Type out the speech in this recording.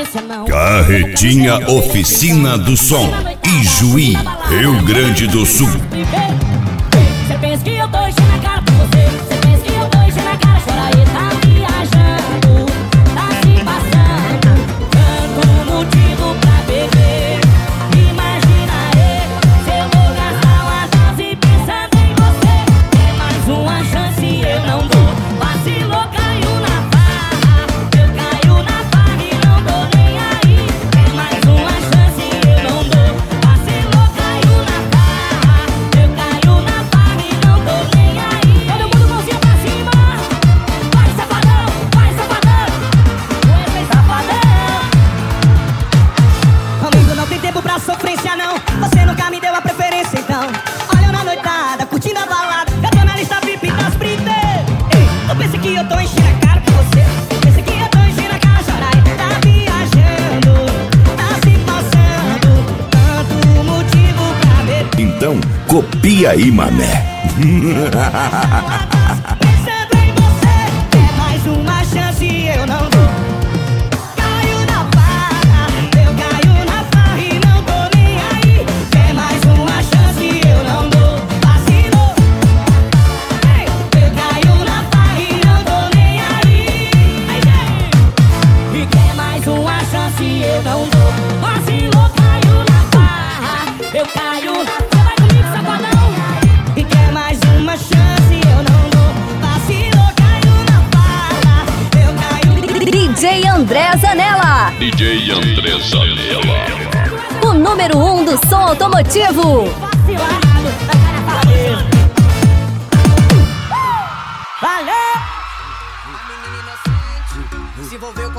sofrência não. Carretinha Oficina do Som, Ijuí, Rio Grande do Sul. Você pensa que eu tô enchendo a cara pra você? Você pensa que eu tô enchendo a cara? Chora aí, tá viajando, tá se passando. Tanto motivo pra beber. Imagina aí, se eu vou gastar uma dose pensando em você. É mais uma chance, eu não dou. Vacilou, caiu na barra. Eu caio na barra e não dou nem aí. É mais uma chance, eu não dou. Vacilou, caiu na barra. Eu caio na barra e não dou nem aí. Todo mundo mãozinha pra cima. Vai, safadão, vai, safadão. Esse safadão. Amigo, não tem tempo pra sofrência não. Você nunca me deu a preferência então. Olha eu na noitada, curtindo a balada. Eu tô na lista VIP das Britney. Ei, tu pensa que eu tô enchendo a cara pra você? Tu pensa que eu tô enchendo a cara? Chora aí, tá viajando, tá se passando. Tanto motivo pra beber. Então, copia aí, mané. Pensando em você, é mais uma chance, eu não dou. Caio na barra, eu caio na barra e não tô nem aí. É mais uma chance, eu não dou. Vacilou. Ei, eu caio na barra e não tô nem aí. E quer mais uma chance, eu não dou. Vacilou, caiu na barra, eu caio. Você vai comigo, safadão? E quer mais uma chance, eu não dou. Vacilou, caiu na barra, eu caio. DJ André Zanella, DJ André Zanella. o número 1 do som automotivo. Vacilado, a cara fala mesmo. Valeu!